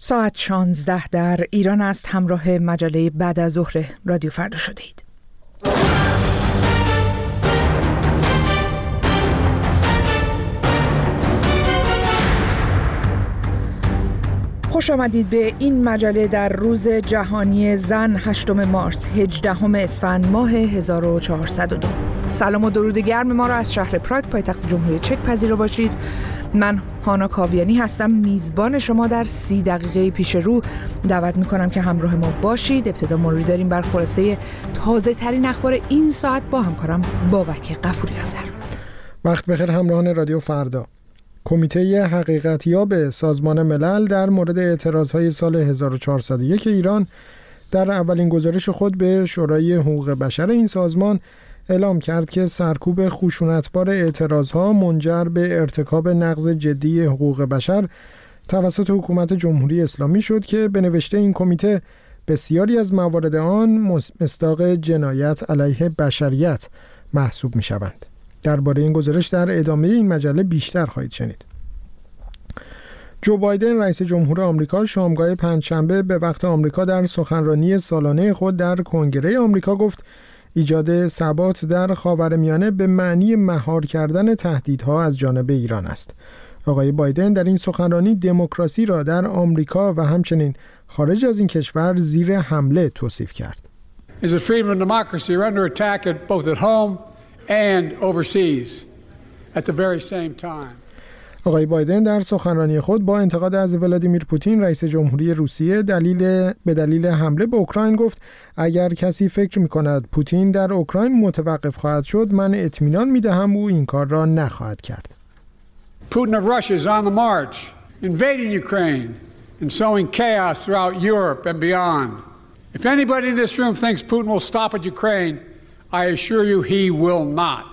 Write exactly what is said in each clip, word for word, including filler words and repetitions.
ساعت شانزده در ایران است. همراه مجله بعد از ظهر رادیو فردا شدید. خوش آمدید به این مجله در روز جهانی زن هشتم مارس هجدهم اسفند ماه هزار و چهارصد و دو. سلام و درود گرم ما را از شهر پراگ پایتخت جمهوری چک پذیرا باشید. من هانا کاویانی هستم، میزبان شما در سی دقیقه پیش رو. دعوت میکنم که همراه ما باشید. ابتدا مروری داریم بر خلاصه تازه ترین اخبار این ساعت با همکارم بابک غفوری آذر. وقت بخیر همراهان رادیو فردا. کمیته حقیقتیاب سازمان ملل در مورد اعتراضهای سال هزار و چهارصد و یک ایران در اولین گزارش خود به شورای حقوق بشر این سازمان اعلام کرد که سرکوب خشونتبار اعتراضها منجر به ارتکاب نقض جدی حقوق بشر توسط حکومت جمهوری اسلامی شد که به نوشته این کمیته بسیاری از موارد آن مصداق جنایت علیه بشریت محسوب می شوند. درباره این گزارش در ادامه این مجله بیشتر خواهید شنید. جو بایدن رئیس جمهور آمریکا شامگاه پنجشنبه به وقت آمریکا در سخنرانی سالانه خود در کنگره آمریکا گفت ایجاد ثبات در خاورمیانه به معنی مهار کردن تهدیدها از جانب ایران است. آقای بایدن در این سخنرانی دموکراسی را در آمریکا و همچنین خارج از این کشور زیر حمله توصیف کرد. Is the freedom and democracy are under attack at both at home and overseas at the very same time. آقای بایدن در سخنرانی خود با انتقاد از ولادیمیر پوتین رئیس جمهوری روسیه دلیل به دلیل حمله به اوکراین گفت اگر کسی فکر می‌کند پوتین در اوکراین متوقف خواهد شد، من اطمینان می‌دهم او این کار را نخواهد کرد. Putin of Russia is on the march, invading Ukraine and sowing chaos throughout Europe and beyond. If anybody in this room thinks Putin will stop at Ukraine, I assure you he will not.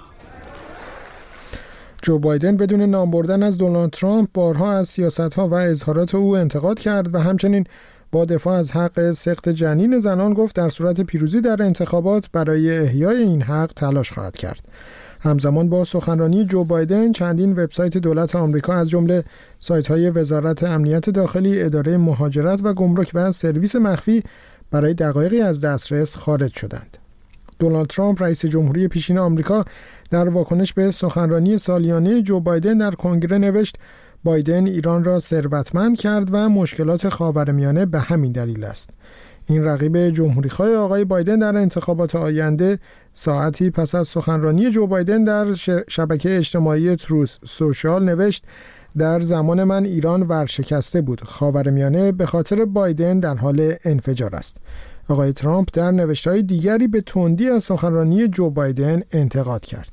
جو بایدن بدون نام بردن از دونالد ترامپ بارها از سیاست‌ها و اظهارات او انتقاد کرد و همچنین با دفاع از حق سقط جنین زنان گفت در صورت پیروزی در انتخابات برای احیای این حق تلاش خواهد کرد. همزمان با سخنرانی جو بایدن چندین وبسایت دولت آمریکا از جمله سایت‌های وزارت امنیت داخلی، اداره مهاجرت و گمرک و سرویس مخفی برای دقایقی از دسترس خارج شدند. دونالد ترامپ رئیس جمهوری پیشین آمریکا در واکنش به سخنرانی سالیانه جو بایدن در کنگره نوشت بایدن ایران را ثروتمند کرد و مشکلات خاورمیانه به همین دلیل است. این رقیب جمهوریخواه آقای بایدن در انتخابات آینده ساعتی پس از سخنرانی جو بایدن در شبکه اجتماعی تروث سوشال نوشت در زمان من ایران ورشکسته بود. خاورمیانه به خاطر بایدن در حال انفجار است. آقای ترامپ در نوشته‌های دیگری به تندی از سخنرانی جو بایدن انتقاد کرد.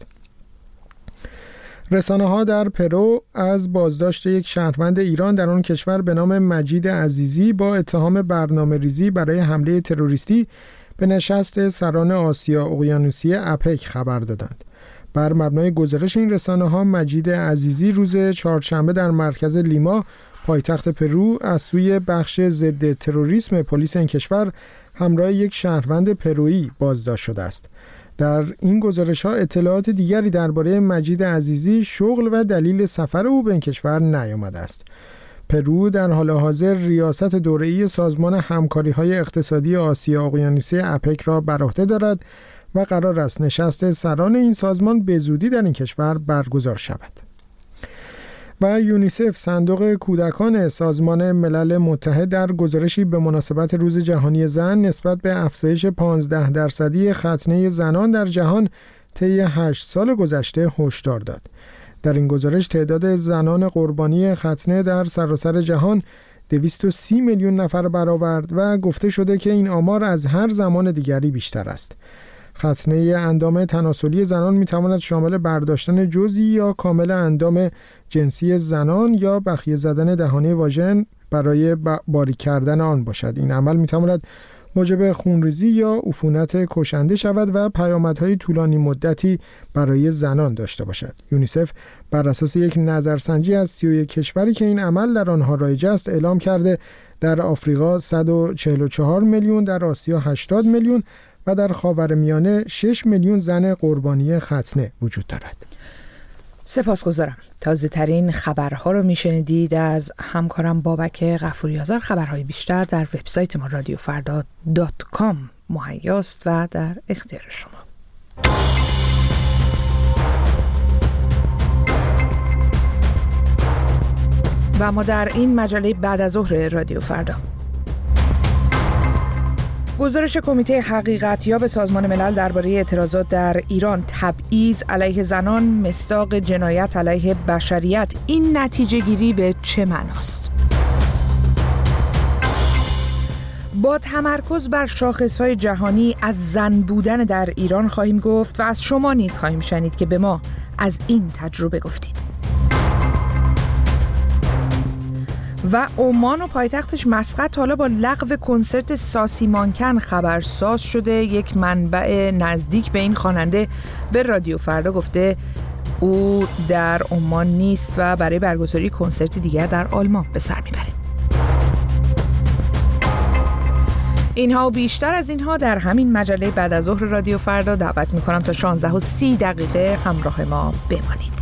رسانه‌ها در پرو از بازداشت یک شهروند ایران در آن کشور به نام مجید عزیزی با اتهام برنامه‌ریزی برای حمله تروریستی به نشست سران آسیا اقیانوسیه اپک خبر دادند. بر مبنای گزارش این رسانه‌ها مجید عزیزی روز چهارشنبه در مرکز لیما پایتخت پرو از سوی بخش ضد تروریسم پلیس این کشور همراه یک شهروند پرویی بازداشت شده است. در این گزارش‌ها اطلاعات دیگری درباره مجید عزیزی، شغل و دلیل سفر او به این کشور نیامده است. پرو در حال حاضر ریاست دوره‌ای سازمان همکاری‌های اقتصادی آسیا اقیانوسیه اپک را بر عهده دارد و قرار است نشست سران این سازمان به زودی در این کشور برگزار شود. و یونیسف صندوق کودکان سازمان ملل متحد در گزارشی به مناسبت روز جهانی زن نسبت به افزایش پانزده درصدی ختنه زنان در جهان طی هشت سال گذشته هشدار داد. در این گزارش تعداد زنان قربانی ختنه در سراسر جهان دویست و سی میلیون نفر برآورد و گفته شده که این آمار از هر زمان دیگری بیشتر است. ختنه اندام تناسلی زنان میتواند شامل برداشتن جزئی یا کامل اندام جنسی زنان یا بخیه زدن دهانه واژن برای باریک کردن آن باشد. این عمل میتواند موجب خونریزی یا عفونت کشنده شود و پیامدهای طولانی مدتی برای زنان داشته باشد. یونیسف بر اساس یک نظرسنجی از سی و یک کشوری که این عمل در آنها رایج است اعلام کرده در آفریقا صد و چهل و چهار میلیون، در آسیا هشتاد میلیون و در خاورمیانه شش میلیون زن قربانی ختنه وجود دارد. سپاسگزارم. تازه ترین خبرها رو میشنیدید از همکارم بابک غفوری آذر. خبرهای بیشتر در وبسایت ما رادیو فردا دات کام مهیاست و در اختیار شما. و ما در این مجله بعد از ظهر رادیو فردا گزارش کمیته حقیقتیاب سازمان ملل درباره اعتراضات در ایران، تبعیض علیه زنان مصداق جنایت علیه بشریت، این نتیجه گیری به چه معناست؟ با تمرکز بر شاخصهای جهانی از زن بودن در ایران خواهیم گفت و از شما نیز خواهیم شنید که به ما از این تجربه گفتید. و عمان و پایتختش مسقط حالا با لغو کنسرت ساسی مانکن خبرساز شده. یک منبع نزدیک به این خواننده به رادیو فردا گفته او در عمان نیست و برای برگزاری کنسرت دیگر در آلمان به سر میبره. اینها و بیشتر از اینها در همین مجله بعد از ظهر رادیو فردا. دعوت میکنم تا شانزده و سی دقیقه همراه ما بمانید.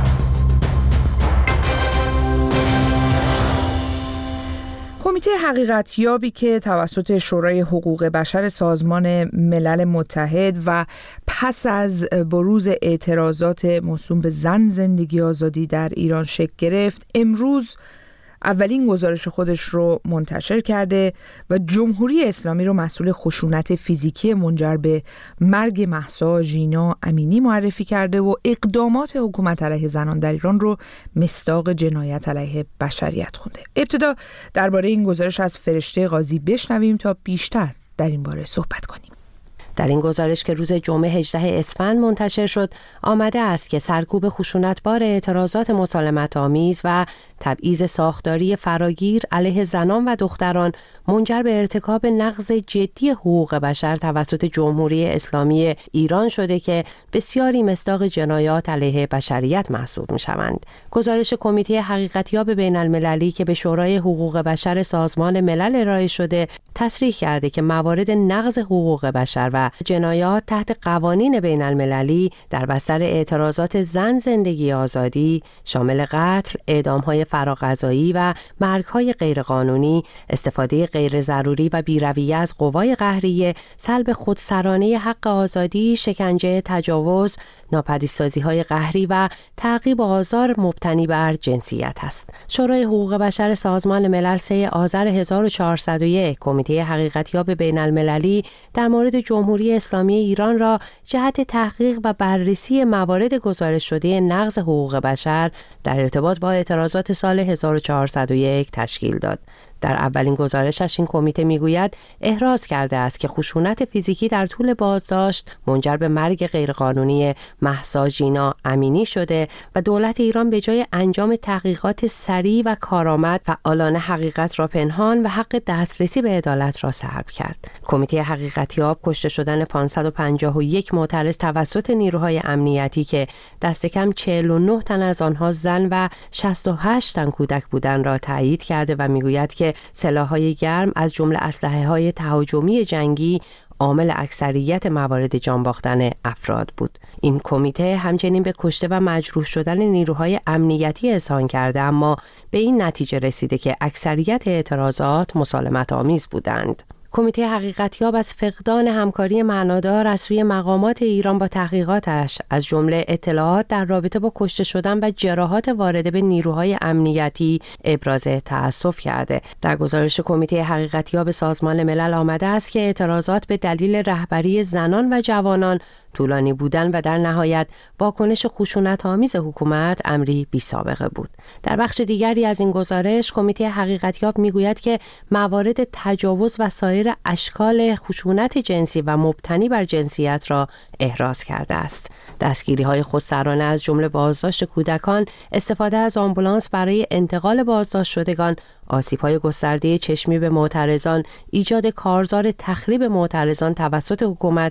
کمیته حقیقتیابی که توسط شورای حقوق بشر سازمان ملل متحد و پس از بروز اعتراضات موسوم به زن، زندگی، آزادی در ایران شکل گرفت، امروز اولین گزارش خودش رو منتشر کرده و جمهوری اسلامی رو مسئول خشونت فیزیکی منجر به مرگ مهسا ژینا امینی معرفی کرده و اقدامات حکومت علیه زنان در ایران رو مصداق جنایت علیه بشریت خونده. ابتدا درباره این گزارش از فرشته قاضی بشنویم تا بیشتر در این باره صحبت کنیم. در این گزارش که روز جمعه هجدهم اسفند منتشر شد، آمده است که سرکوب خشونتبار اعتراضات مسالمت‌آمیز و تبعیض ساختاری فراگیر علیه زنان و دختران منجر به ارتکاب نقض جدی حقوق بشر توسط جمهوری اسلامی ایران شده که بسیاری مصداق جنایات علیه بشریت محسوب می‌شوند. گزارش کمیته حقیقتیاب بین‌المللی که به شورای حقوق بشر سازمان ملل ارائه شده، تصریح کرده که موارد نقض حقوق بشر و جنایات تحت قوانین بین المللی در بستر اعتراضات زن، زندگی، آزادی شامل قتل، اعدام‌های فراقضایی و مرگ‌های غیرقانونی، استفاده غیر ضروری و بی‌رویه از قوای قهریه، سلب خودسرانه حق آزادی، شکنجه، تجاوز، ناپدیدسازی‌های قهری و تعقیب و آزار مبتنی بر جنسیت است. شورای حقوق بشر سازمان ملل سوم آذر هزار و چهارصد و یک کمیته حقیقتیاب بین المللی در مورد جمهوری اسلامی ایران را جهت تحقیق و بررسی موارد گزارش شده نقض حقوق بشر در ارتباط با اعتراضات سال هزار و چهارصد و یک تشکیل داد. در اولین گزارشش این کمیته میگوید احراز کرده است که خشونت فیزیکی در طول بازداشت منجر به مرگ غیرقانونی مهسا ژینا امینی شده و دولت ایران به جای انجام تحقیقات سریع و کارآمد فعالانه حقیقت را پنهان و حق دسترسی به عدالت را سلب کرد. کمیته حقیقتیاب کشته شدن پانصد و پنجاه و یک معترض توسط نیروهای امنیتی که دست کم چهل و نه تن از آنها زن و شصت و هشت تن کودک بودند را تایید کرده و میگوید که سلاح‌های گرم از جمله اسلحه‌های تهاجمی جنگی عامل اکثریت موارد جان باختن افراد بود. این کمیته همچنین به کشته و مجروح شدن نیروهای امنیتی اذعان کرده، اما به این نتیجه رسیده که اکثریت اعتراضات مسالمت‌آمیز بودند. کمیته حقیقتیاب از فقدان همکاری معنادار از سوی مقامات ایران با تحقیقاتش، از جمله اطلاعات در رابطه با کشته شدن و جراحات وارده به نیروهای امنیتی، ابراز تأسف کرده. در گزارش کمیته حقیقتیاب سازمان ملل آمده است که اعتراضات به دلیل رهبری زنان و جوانان طولانی بودن و در نهایت واکنش خشونت‌آمیز حکومت امری بی سابقه بود. در بخش دیگری از این گزارش کمیته حقیقتیاب میگوید که موارد تجاوز و سایر اشکال خشونت جنسی و مبتنی بر جنسیت را احراز کرده است. دستگیری‌های خودسرانه از جمله بازداشت کودکان، استفاده از آمبولانس برای انتقال بازداشت شدگان، آسیب‌های گسترده چشمی به معترضان، ایجاد کارزار تخریب معترضان توسط حکومت،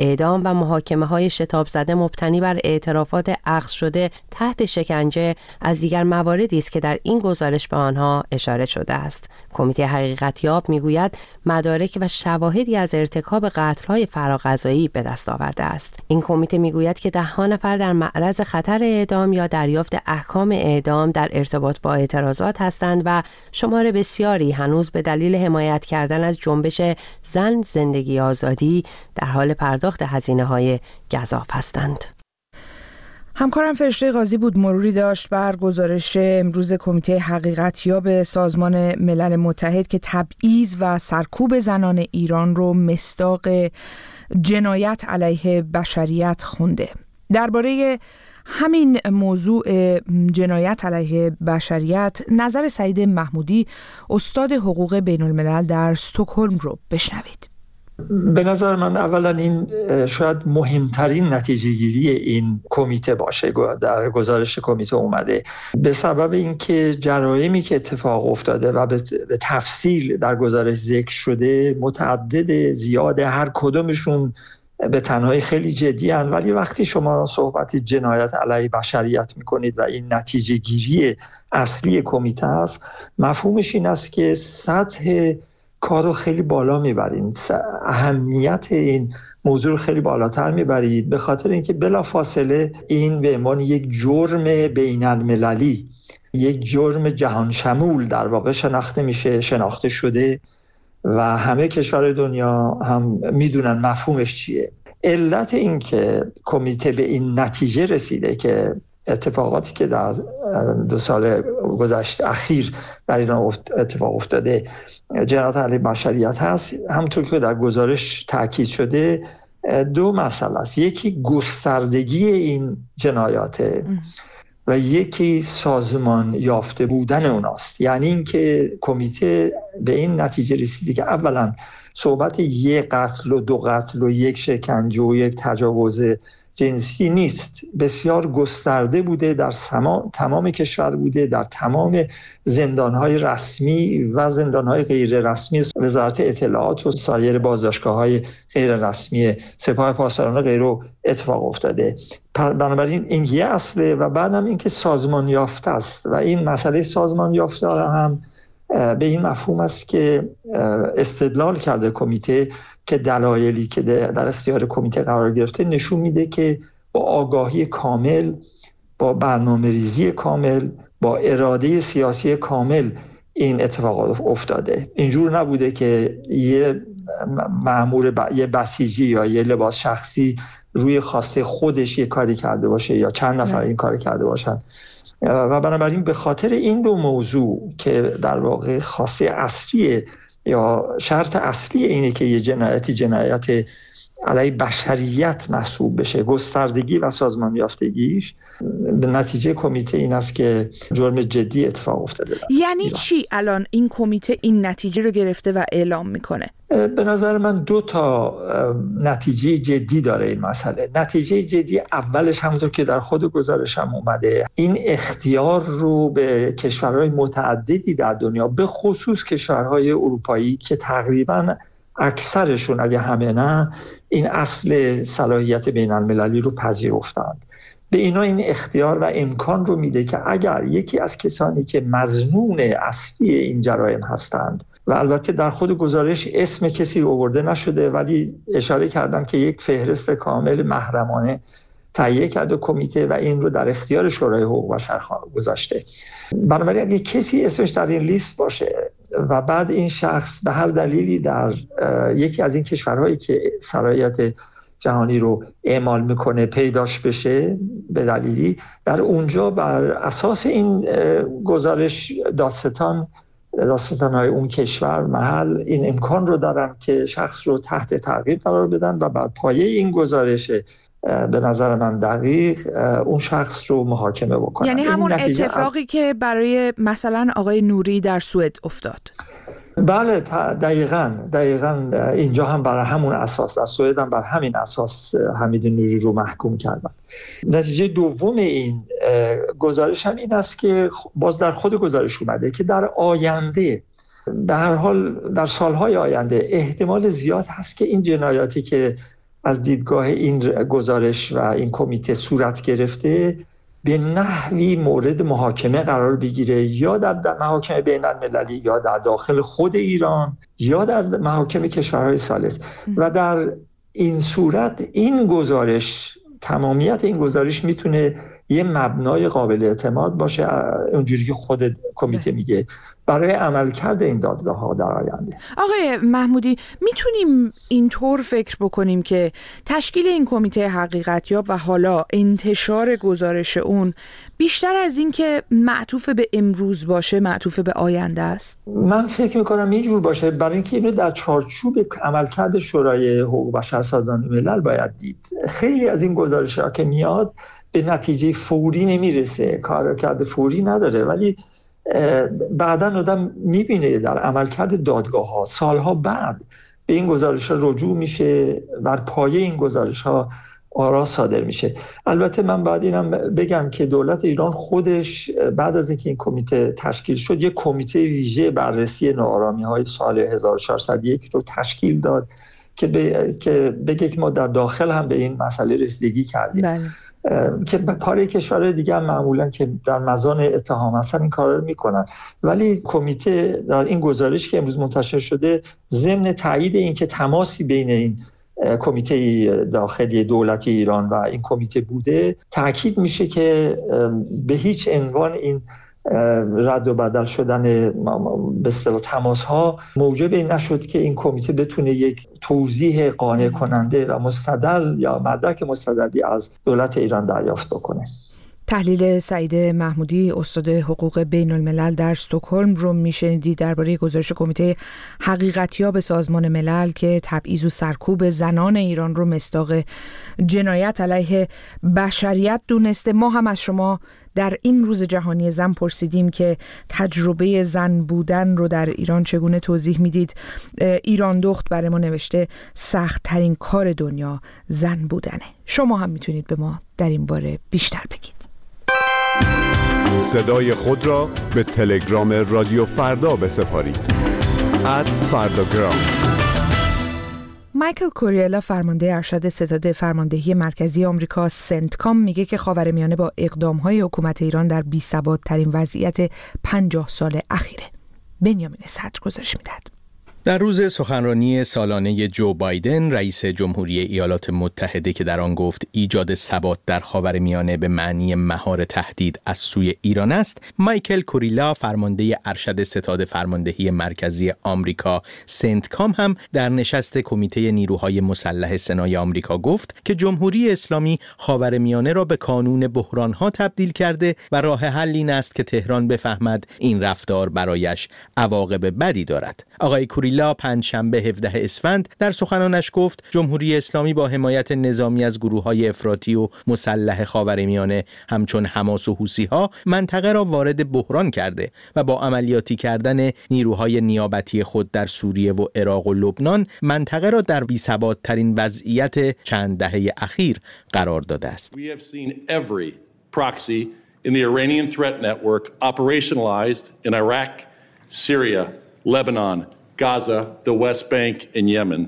اعدام و محاکمه های شتاب زده مبتنی بر اعترافات اخذ شده تحت شکنجه از دیگر مواردی است که در این گزارش به آنها اشاره شده است. کمیته حقیقتیاب میگوید مدارک و شواهدی از ارتکاب قتل‌های فراغذایی به دست آورده است. این کمیته میگوید که ده ها نفر در معرض خطر اعدام یا دریافت احکام اعدام در ارتباط با اعتراضات هستند و شمار بسیاری هنوز به دلیل حمایت کردن از جنبش زن زندگی آزادی در حال پرداخت هزینه‌های گزاف هستند. همکارم فرشته قاضی بود مروری داشت بر گزارش امروز کمیته حقیقتیاب سازمان ملل متحد که تبعیض و سرکوب زنان ایران رو مصداق جنایت علیه بشریت خونده. درباره همین موضوع جنایت علیه بشریت نظر سعید محمودی استاد حقوق بین الملل در استکهلم رو بشنوید. به نظر من اولا این شاید مهمترین نتیجه گیری این کمیته باشه. در گزارش کمیته اومده به سبب اینکه جرایمی که اتفاق افتاده و به تفصیل در گزارش ذکر شده متعدد زیاده، هر کدومشون به تنهایی خیلی جدی هن، ولی وقتی شما صحبت جنایت علیه بشریت میکنید و این نتیجه گیری اصلی کمیته است، مفهومش این است که سطح کارو خیلی بالا میبرید، اهمیت این موضوع رو خیلی بالاتر میبرید، به خاطر اینکه بلافاصله این به عنوان یک جرم بین المللی، یک جرم جهان شمول در واقع شناخته میشه، شناخته شده و همه کشورهای دنیا هم میدونن مفهومش چیه. علت این که کمیته به این نتیجه رسیده که اتفاقاتی که در دو سال گذشته اخیر در ایران اتفاق افتاده جنایت علیه بشریت هست، همونطور که در گزارش تاکید شده دو مسئله است. یکی گستردگی این جنایاته و یکی سازمان یافته بودن اوناست. یعنی اینکه کمیته به این نتیجه رسیده که اولا صحبت یک قتل و دو قتل و یک شکنجه و یک تجاوز جنسی نیست، بسیار گسترده بوده، در تمام کشور بوده، در تمام زندانهای رسمی و زندانهای غیر رسمی وزارت اطلاعات و سایر بازداشتگاه‌های غیر رسمی سپاه پاسداران و غیره اتفاق افتاده. بنابراین این یه اصله و بعدم این که سازمان یافته است و این مسئله سازمان یافته هم به این مفهوم است که استدلال کرده کمیته که دلایلی که در اختیار کمیته قرار گرفته نشون میده که با آگاهی کامل، با برنامه‌ریزی کامل، با اراده سیاسی کامل این اتفاقات افتاده. اینجور نبوده که یه مأمور ب... یه بسیجی یا یه لباس شخصی روی خواسته خودش یه کاری کرده باشه یا چند نفر این کاری کرده باشن و بنابراین به خاطر این دو موضوع که در واقع خواسته اصلی یا شرط اصلی اینه که یه جنایتی جنایت علیه بشریت محسوب بشه، گستردگی و سازمان یافتگیش، به نتیجه کمیته این است که جرم جدی اتفاق افتاده. یعنی چی الان این کمیته این نتیجه رو گرفته و اعلام میکنه؟ به نظر من دو تا نتیجه جدی داره این مسئله. نتیجه جدی اولش همونطور که در خود گزارش هم اومده، این اختیار رو به کشورهای متعددی در دنیا، به خصوص کشورهای اروپایی که تقریباً اکثرشون اگه همه نه این اصل صلاحیت بین المللی رو پذیرفتند، به اینا این اختیار و امکان رو میده که اگر یکی از کسانی که مظنون اصلی این جرایم هستند و البته در خود گزارش اسم کسی آورده نشده ولی اشاره کردن که یک فهرست کامل محرمانه تهیه کرده کمیته و این رو در اختیار شورای حقوق بشر گذاشته. بنابراین اگه کسی اسمش در این لیست باشه و بعد این شخص به هر دلیلی در یکی از این کشورهایی که صلاحیت جهانی رو اعمال میکنه پیداش بشه به دلیلی، در اونجا بر اساس این گزارش دادستان دادستان‌های اون کشور محل این امکان رو دارن که شخص رو تحت تعقیب قرار بدن و بر پایه این گزارش به نظر من دقیق اون شخص رو محاکمه بکنن. یعنی همون اتفاقی از... که برای مثلا آقای نوری در سوئد افتاد. بله دقیقاً دقیقاً اینجا هم بر همون اساس، در سوئد هم بر همین اساس حمید نوری رو محکوم کردن. نتیجه دوم این گزارش هم این است که باز در خود گزارش اومده که در آینده، به هر حال در سالهای آینده احتمال زیاد هست که این جنایاتی که از دیدگاه این گزارش و این کمیته صورت گرفته به نحوی مورد محاکمه قرار بگیره، یا در محاکم بین المللی یا در داخل خود ایران یا در محاکم کشورهای ثالث. و در این صورت این گزارش، تمامیت این گزارش میتونه یه مبنای قابل اعتماد باشه، اونجوری که خود کمیته میگه، برای عملکرد این دادگاه ها در آینده. آقای محمودی، میتونیم اینطور فکر بکنیم که تشکیل این کمیته حقیقتیاب و حالا انتشار گزارش اون بیشتر از این که معطوف به امروز باشه معطوف به آینده است؟ من فکر میکنم اینجور باشه، برای اینکه اینو در چارچوب عملکرد شورای حقوق بشر سازمان ملل باید دید. خیلی از این گزارش ها که میاد به نتیجه فوری نمیرسه، کارکرد فوری نداره، ولی بعداً آدم میبینه در عملکرد دادگاه ها سالها بعد به این گزارش ها رجوع میشه، بر پایه این گزارش ها آرا صادر میشه. البته من باید اینم بگم که دولت ایران خودش بعد از اینکه این کمیته تشکیل شد، یک کمیته ویژه بررسی ناآرامی های سال هزار و چهارصد و یک رو تشکیل داد که ب... که بگه که ما در داخل هم به این مسئله رسیدگی کردیم. بله. که پاره کشورهای دیگه هم معمولا که در مزان اتهام هستن این کار رو میکنن، ولی کمیته در این گزارش که امروز منتشر شده ضمن تایید این که تماسی بین این کمیته داخلی دولتی ایران و این کمیته بوده، تاکید میشه که به هیچ عنوان این رد و بدل شدن به اصطلاح تماس‌ها موجب این نشد که این کمیته بتونه یک توضیح قانع کننده و مستدل یا مدرک مستدلی از دولت ایران دریافت بکنه. تحلیل سعید محمودی، استاد حقوق بین الملل در استکهلم رو میشنیدید درباره گزارش کمیته حقیقتیاب سازمان ملل که تبعیض و سرکوب زنان ایران رو مصداق جنایت علیه بشریت دونسته. ما هم از شما در این روز جهانی زن پرسیدیم که تجربه زن بودن رو در ایران چگونه توضیح میدید. ایران دخت برای ما نوشته سخت ترین کار دنیا زن بودنه. شما هم میتونید به ما در این باره بیشتر بگید. صدای خود را به تلگرام رادیو فردا بسپارید. ات فرداگرام. مایکل کوریلا، فرمانده ارشد ستاد فرماندهی مرکزی آمریکا سنتکام، میگه که خاورمیانه با اقدام‌های حکومت ایران در بی‌ثبات‌ترین وضعیت پنجاه سال اخیره. بنیامین صدر گزارش میدهد. در روز سخنرانی سالانه جو بایدن رئیس جمهوری ایالات متحده که در آن گفت ایجاد ثبات در خاورمیانه به معنی مهار تهدید از سوی ایران است، مایکل کوریلا، فرمانده ارشد ستاد فرماندهی مرکزی آمریکا سنتکام، هم در نشست کمیته نیروهای مسلح سنای آمریکا گفت که جمهوری اسلامی خاورمیانه را به کانون بحرانها تبدیل کرده و راه حل این است که تهران بفهمد این رفتار برایش عواقب بدی دارد. آقای کوریلا پنجشنبه هفدهم اسفند در سخنانش گفت جمهوری اسلامی با حمایت نظامی از گروه‌های افراطی و مسلح خاورمیانه همچون حماس و حوثی‌ها منطقه را وارد بحران کرده و با عملیاتی کردن نیروهای نیابتی خود در سوریه و عراق و لبنان منطقه را در بی‌ثبات‌ترین وضعیت چند دهه اخیر قرار داده است. We have seen every proxy in the Iranian threat network operationalized in Iraq, Syria, Lebanon, Gaza, the West Bank, and Yemen.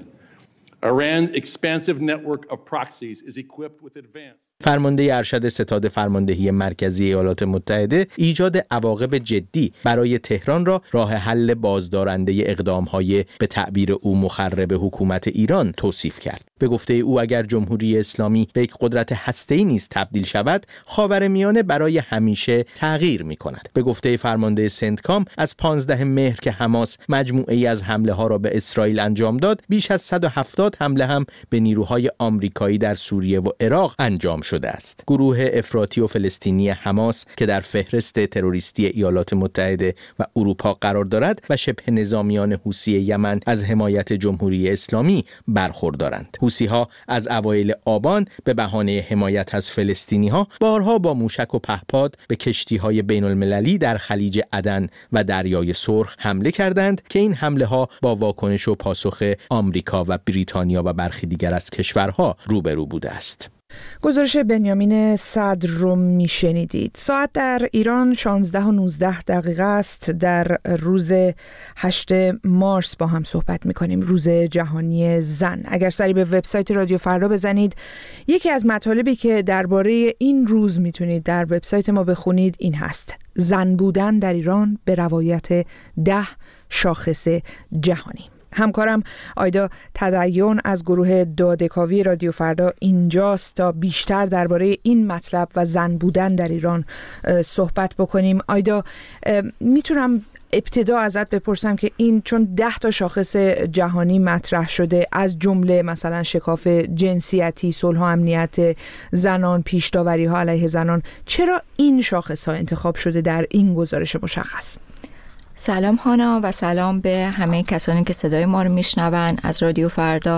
Iran's expansive network of proxies is equipped with advanced. فرمانده ارشد ستاد فرماندهی مرکزی ایالات متحده ایجاد عواقب جدی برای تهران را راه حل بازدارنده اقدام‌های به تعبیر او مخرب حکومت ایران توصیف کرد. به گفته او اگر جمهوری اسلامی به یک قدرت هسته‌ای نیز تبدیل شود، خاورمیانه برای همیشه تغییر می‌کند. به گفته فرمانده سنتکام از پانزدهم مهر که حماس مجموعه‌ای از حمله‌ها را به اسرائیل انجام داد، بیش از صد و هفتاد حمله هم به نیروهای آمریکایی در سوریه و عراق انجام شده است. گروه افراطی و فلسطینی حماس که در فهرست تروریستی ایالات متحده و اروپا قرار دارد و شبه نظامیان حوثی یمن از حمایت جمهوری اسلامی برخوردارند. حوثی‌ها از اوایل آبان به بهانه حمایت از فلسطینی‌ها بارها با موشک و پهپاد به کشتی‌های بین‌المللی در خلیج عدن و دریای سرخ حمله کردند که این حمله‌ها با واکنش و پاسخ آمریکا و بریتانیا و برخی دیگر از کشورها روبرو بوده است. گزارش بنیامین صدر رو میشنیدید. ساعت در ایران شانزده و نوزده دقیقه است. در روز هشتم مارس با هم صحبت میکنیم، روز جهانی زن. اگر سری به وبسایت رادیو فردا بزنید، یکی از مطالبی که درباره این روز میتونید در وبسایت ما بخونید این هست: زن بودن در ایران به روایت ده شاخص جهانی. همکارم آیدا تدین از گروه داده‌کاوی رادیو فردا اینجاست تا بیشتر درباره این مطلب و زن بودن در ایران صحبت بکنیم. آیدا، میتونم ابتدا ازت بپرسم که این چون ده تا شاخص جهانی مطرح شده، از جمله مثلا شکاف جنسیتی، صلح و امنیت زنان، پیش‌داوری ها علیه زنان، چرا این شاخص ها انتخاب شده در این گزارش مشخص؟ سلام هانا و سلام به همه کسانی که صدای ما رو میشنون از رادیو فردا.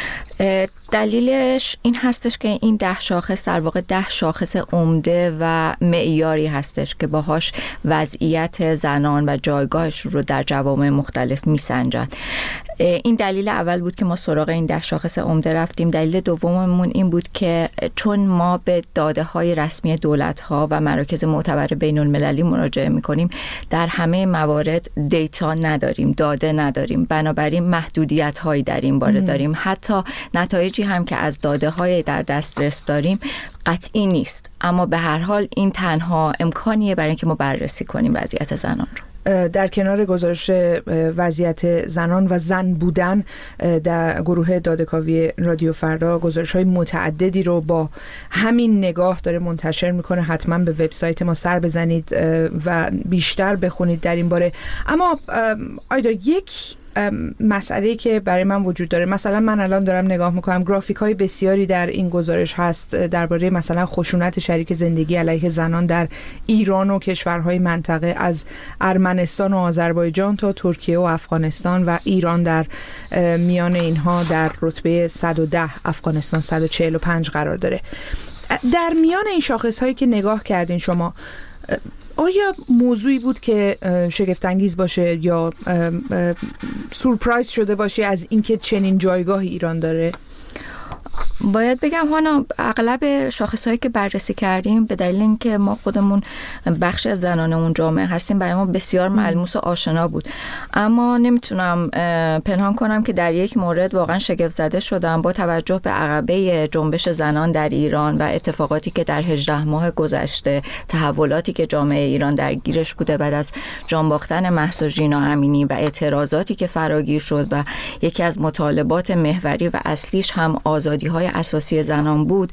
دلیلش این هستش که این ده شاخص در واقع ده شاخص عمده و معیاری هستش که باهاش وضعیت زنان و جایگاهش رو در جوامع مختلف میسنجن. این دلیل اول بود که ما سراغ این ده شاخص عمده رفتیم. دلیل دوممون این بود که چون ما به داده های رسمی دولت ها و مراکز معتبر بین المللی مراجعه میکنیم، در همه موارد دیتا نداریم، داده نداریم، بنابراین محدودیت هایی در این باره داریم. حتی نتایجی هم که از داده های در دسترس داریم قطعی نیست، اما به هر حال این تنها امکانیه برای اینکه ما بررسی کنیم وضعیت زنان رو. در کنار گزارش وضعیت زنان و زن بودن، در گروه داده‌کاوی رادیو فردا گزارش‌های متعددی رو با همین نگاه داره منتشر میکنه. حتما به وبسایت ما سر بزنید و بیشتر بخونید در این باره. اما آیدا، یک مسئله که برای من وجود داره، مثلا من الان دارم نگاه میکنم، گرافیک های بسیاری در این گزارش هست درباره مثلا خشونت شریک زندگی علیه زنان در ایران و کشورهای منطقه، از ارمنستان و آذربایجان تا ترکیه و افغانستان، و ایران در میان اینها در رتبه صد و ده، افغانستان صد و چهل و پنج قرار داره. در میان این شاخص هایی که نگاه کردین شما، آیا موضوعی بود که شگفت انگیز باشه یا سورپرایز شده باشی از اینکه چنین جایگاه ایران داره؟ باید بگم هانا، اغلب شاخص‌هایی که بررسی کردیم به دلیل اینکه ما خودمون بخش از زنان اون جامعه هستیم، برای ما بسیار ملموس و آشنا بود. اما نمیتونم پنهان کنم که در یک مورد واقعا شگفت زده شدم با توجه به عقبه جنبش زنان در ایران و اتفاقاتی که در هجده ماه گذشته، تحولاتی که جامعه ایران درگیرش بوده بعد از جان باختن مهسا ژینا امینی و اعتراضاتی که فراگیر شد و یکی از مطالبات محوری و اصلیش هم آزادی‌های اساسی زنان بود.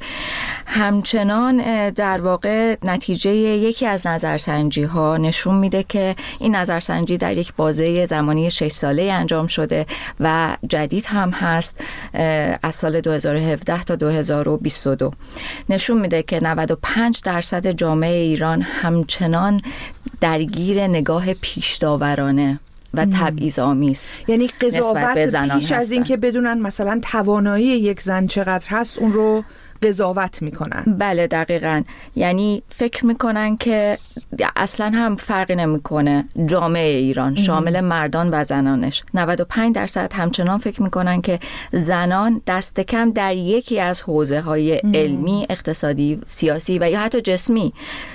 همچنان در واقع نتیجه یکی از نظرسنجی ها نشون میده که این نظرسنجی در یک بازه زمانی شش ساله انجام شده و جدید هم هست، از سال دو هزار و هفده تا دو هزار و بیست و دو. نشون میده که نود و پنج درصد جامعه ایران همچنان درگیر نگاه پیش‌داورانه و تبعیض‌آمیز، یعنی قضاوت پیش از این که بدونن مثلا توانایی یک زن چقدر هست اون رو قضاوت میکنن. بله دقیقاً، یعنی فکر میکنن که اصلا هم فرقی نمیکنه جامعه ایران شامل مردان و زنانش. نود و پنج درصد همچنان فکر میکنن که زنان دست کم در یکی از حوزه های علمی، اقتصادی، سیاسی و یا حتی جسمی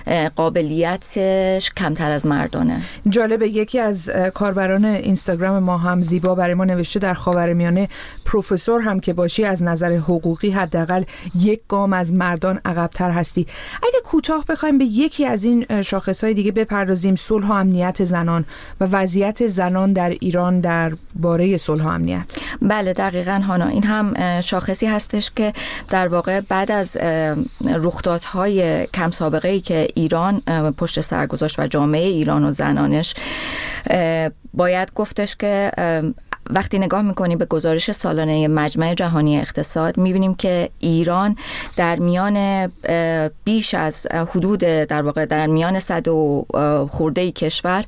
قابلیتش کمتر از مردانه. جالبه، یکی از کاربران اینستاگرام ما هم زیبا برای ما نوشته در خاورمیانه پروفسور هم که باشی از نظر حقوقی حداقل یک گام از مردان عقب‌تر هستی. اگه کوتاه بخوایم به یکی از این شاخص‌های دیگه بپردازیم، صلح و امنیت زنان و وضعیت زنان در ایران در باره صلح و امنیت. بله دقیقاً هانا، این هم شاخصی هستش که در واقع بعد از رخدادهای کم سابقه‌ای که ایران پشت سر گذاشت و جامعه ایران و زنانش، باید گفتش که وقتی نگاه میکنیم به گزارش سالانه مجمع جهانی اقتصاد، میبینیم که ایران در میان بیش از حدود در واقع در میان صد و خورده‌ای کشور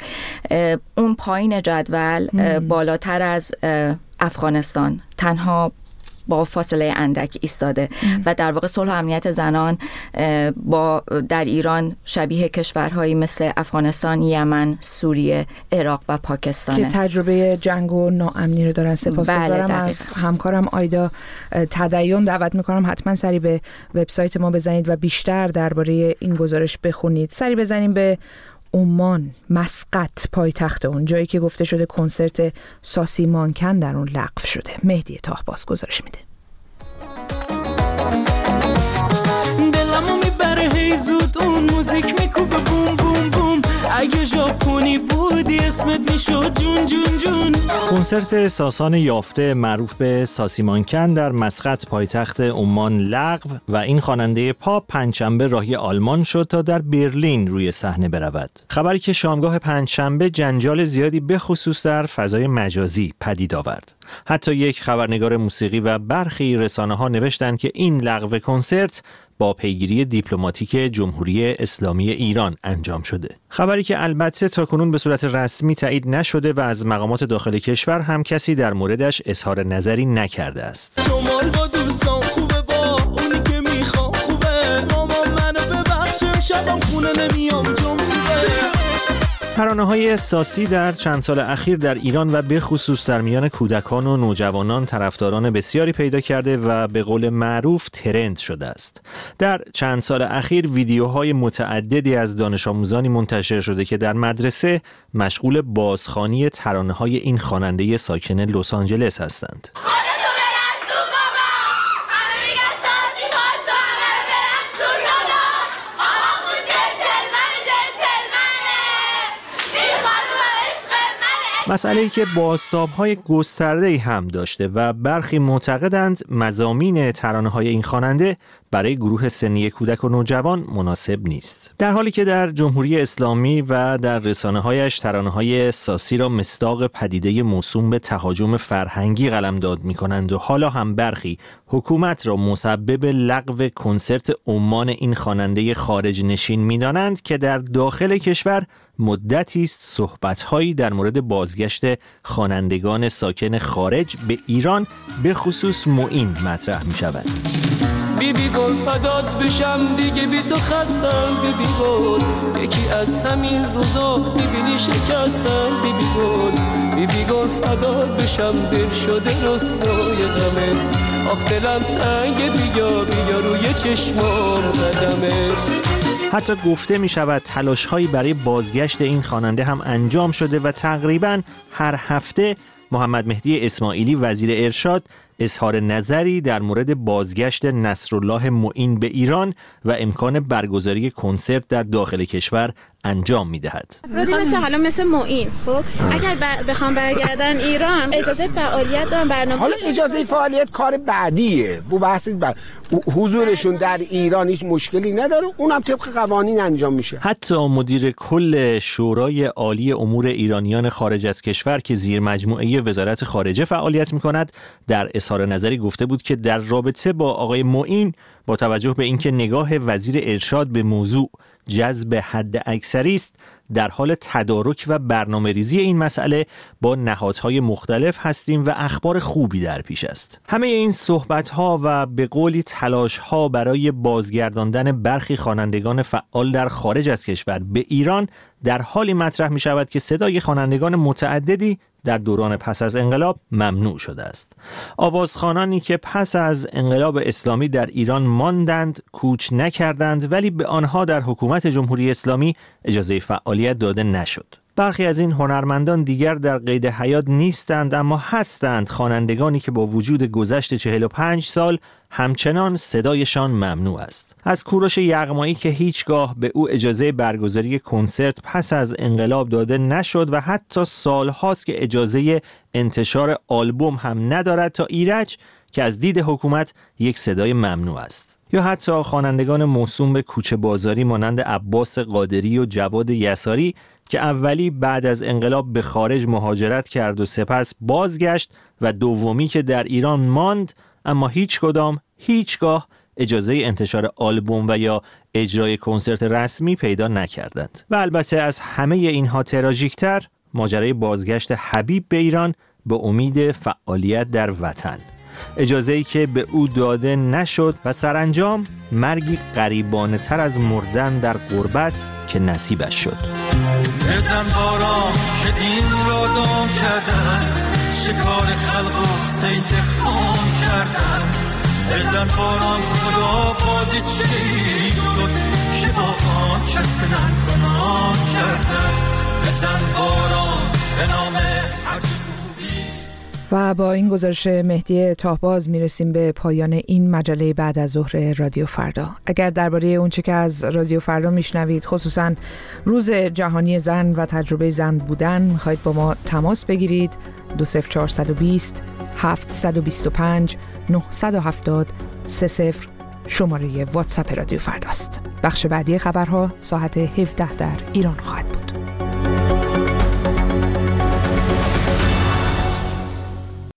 اون پایین جدول بالاتر از افغانستان، تنها با فاصله اندک ایستاده و در واقع صلح و امنیت زنان با در ایران شبیه کشورهایی مثل افغانستان، یمن، سوریه، عراق و پاکستان که تجربه جنگ و ناامنی رو دارن. سپاسگزارم بله از همکارم آیدا تدیون. دعوت میکنم حتما سری به وبسایت ما بزنید و بیشتر درباره این گزارش بخونید. سری بزنیم به عمان، مسقط پایتخت اون، جایی که گفته شده کنسرت ساسی مانکن در اون لغو شده. مهدی طاهباز گزارش میده. دلمو میبره هی زود اون موزیک میکوبه بوم بوم بوم، اگه ژاپنی بودی اسمت میشد جون جون جون. کنسرت ساسان یافته معروف به ساسی مانکن در مسقط پایتخت عمان لغو و این خواننده پاپ پنجشنبه راهی آلمان شد تا در برلین روی صحنه برود. خبری که شامگاه پنجشنبه جنجال زیادی به خصوص در فضای مجازی پدید آورد. حتی یک خبرنگار موسیقی و برخی رسانه‌ها نوشتند که این لغو کنسرت با پیگیری دیپلماتیک جمهوری اسلامی ایران انجام شده. خبری که البته تاکنون به صورت رسمی تایید نشده و از مقامات داخل کشور هم کسی در موردش اظهار نظری نکرده است. شمال با دوستان خوبه، با اونی که میخوام خوبه، اما منو ببخشم شبم خونه نمیام جون خوبه. ترانه‌های ساسی در چند سال اخیر در ایران و به خصوص در میان کودکان و نوجوانان طرفداران بسیاری پیدا کرده و به قول معروف ترند شده است. در چند سال اخیر ویدیوهای متعددی از دانش آموزانی منتشر شده که در مدرسه مشغول بازخوانی ترانه‌های این خواننده ساکن لس آنجلس هستند. مسئله‌ای که بازتاب‌های گسترده‌ای هم داشته و برخی معتقدند مضامین ترانه‌های این خواننده برای گروه سنی کودک و نوجوان مناسب نیست. در حالی که در جمهوری اسلامی و در رسانه‌هایش ترانه‌های ساسی را مصداق پدیده موسوم به تهاجم فرهنگی قلمداد می‌کنند و حالا هم برخی حکومت را مسبب لغو کنسرت عمان این خواننده خارج نشین می‌دانند که در داخل کشور مدتی است صحبت‌هایی در مورد بازگشت خوانندگان ساکن خارج به ایران به خصوص معین مطرح می‌شود. بی بی گل فدات بشم دیگه بی تو خستم، بی بی گل یکی از همین روزا میبینی شکستم، بی بی گل بی بی گل فدات بشم دل شده رسوای غمت، آخ دلم تنگ بیا بیا روی چشمام قدمت. حتی گفته می شود تلاش هایی برای بازگشت این خواننده هم انجام شده و تقریباً هر هفته محمد مهدی اسماعیلی وزیر ارشاد اظهار نظری در مورد بازگشت نصرالله معین به ایران و امکان برگزاری کنسرت در داخل کشور انجام می‌دهد. رودی مثل حالا مثل معین، خب اگر بر بخوام برگردن ایران اجازه فعالیت دارن، برنامه حالا اجازه فعالیت کار بعدیه، بو بحث بعد حضورشون در ایران هیچ مشکلی نداره، اونم طبق قوانین انجام میشه. حتی مدیر کل شورای عالی امور ایرانیان خارج از کشور که زیر مجموعه وزارت خارجه فعالیت می‌کند در اظهار نظری گفته بود که در رابطه با آقای معین با توجه به اینکه نگاه وزیر ارشاد به موضوع جذب حد اکثری است، در حال تدارک و برنامه ریزی این مسئله با نهادهای مختلف هستیم و اخبار خوبی در پیش است. همه این صحبت‌ها و به قولی تلاش‌ها برای بازگرداندن برخی خوانندگان فعال در خارج از کشور به ایران در حالی مطرح می شود که صدای خوانندگان متعددی در دوران پس از انقلاب ممنوع شده است. آوازخوانانی که پس از انقلاب اسلامی در ایران ماندند، کوچ نکردند، ولی به آنها در حکومت جمهوری اسلامی اجازه فعالیت داده نشد. برخی از این هنرمندان دیگر در قید حیات نیستند، اما هستند خوانندگانی که با وجود گذشت چهل و پنج سال همچنان صدایشان ممنوع است. از کوروش یغمایی که هیچگاه به او اجازه برگزاری کنسرت پس از انقلاب داده نشد و حتی سالهاست که اجازه انتشار آلبوم هم ندارد، تا ایرج که از دید حکومت یک صدای ممنوع است. یا حتی خوانندگان موسوم به کوچه بازاری مانند عباس قادری و جواد یساری که اولی بعد از انقلاب به خارج مهاجرت کرد و سپس بازگشت و دومی که در ایران ماند، اما هیچ کدام هیچگاه اجازه انتشار آلبوم و یا اجرای کنسرت رسمی پیدا نکردند. و البته از همه اینها تراژیک‌تر ماجرای بازگشت حبیب به ایران به امید فعالیت در وطن. اجازه‌ای که به او داده نشد و سرانجام مرگی غریبانه تر از مردن در غربت که نصیبش شد. بزن باران که دین را دام کردن، شکار خلق و سید خام کردن. بزن باران خدا بازی چی شد که با آن کس به ننگنام کردن. بزن باران به نام هرچی و با این گزارش مهدی تاهباز میرسیم به پایان این مجله بعد از ظهر رادیو فردا. اگر درباره اونچه که از رادیو فردا میشنوید، خصوصا روز جهانی زن و تجربه زن بودن، میخواید با ما تماس بگیرید، دو صفر چهارصد و بیست هفتصد و بیست و پنج نهصد و هفتاد سه صفر شماره واتساپ رادیو فرداست. بخش بعدی خبرها ساعت هفده در ایران خواهد بود.